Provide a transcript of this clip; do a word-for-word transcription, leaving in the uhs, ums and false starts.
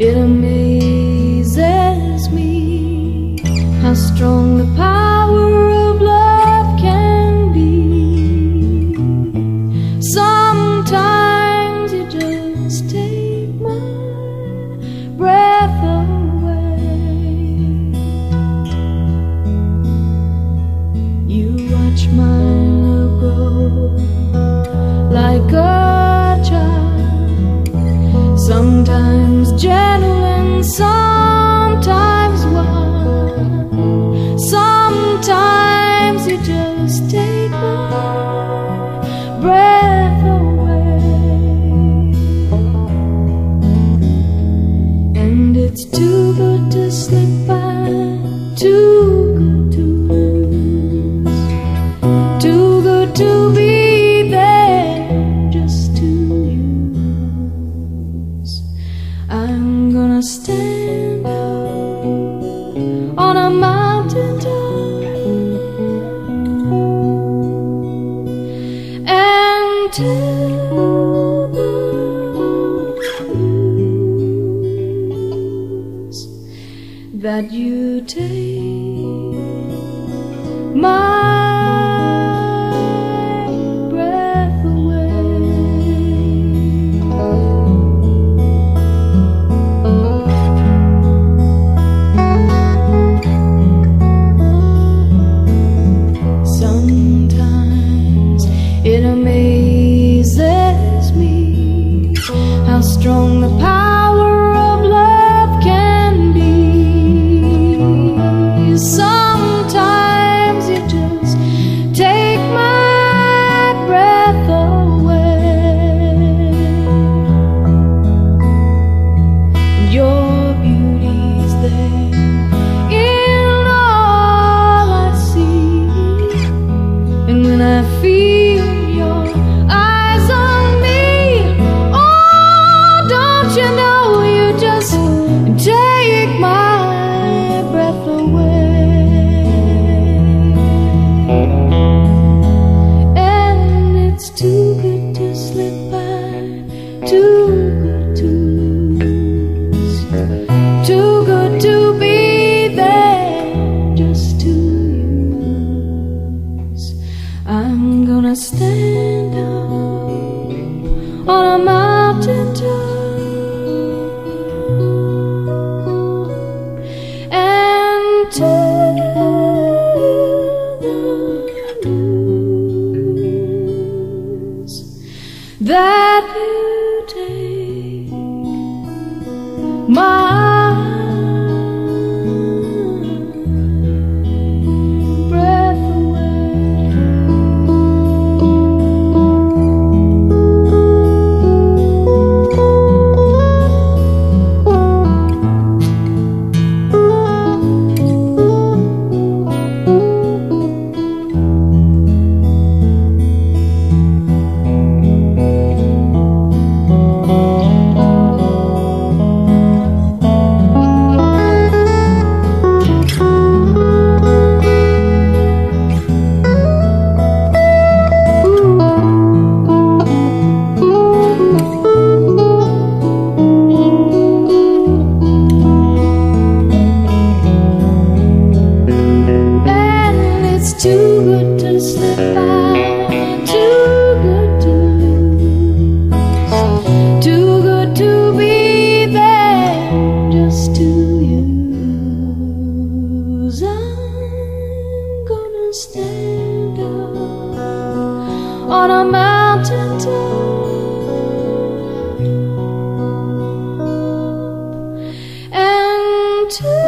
It amazes me how strong the power of love can be. Sometimes you just take my breath away. You watch my love grow like a child, sometimes gentle and sometimes wild. Sometimes you just take my breath away, and it's too good to slip by, too good to lose, too good to be there just to use. I'm gonna stand up on a mountain top and tell the blues that you take my breath away. Sometimes it amazes me how strong the power of love can be. Sometimes you just take my breath away. Your beauty's there in all I see, and when I feel your eyes on me, oh, don't you know you just take my breath away. And it's too good to slip by, too good to lose, too good to be there just to use. I'm gonna stand up on a mountain top and tell the blues that you take my breath away. And it's too good to slip by, too good to lose, too good to be there just to use. I'm gonna stand up on a mountain top and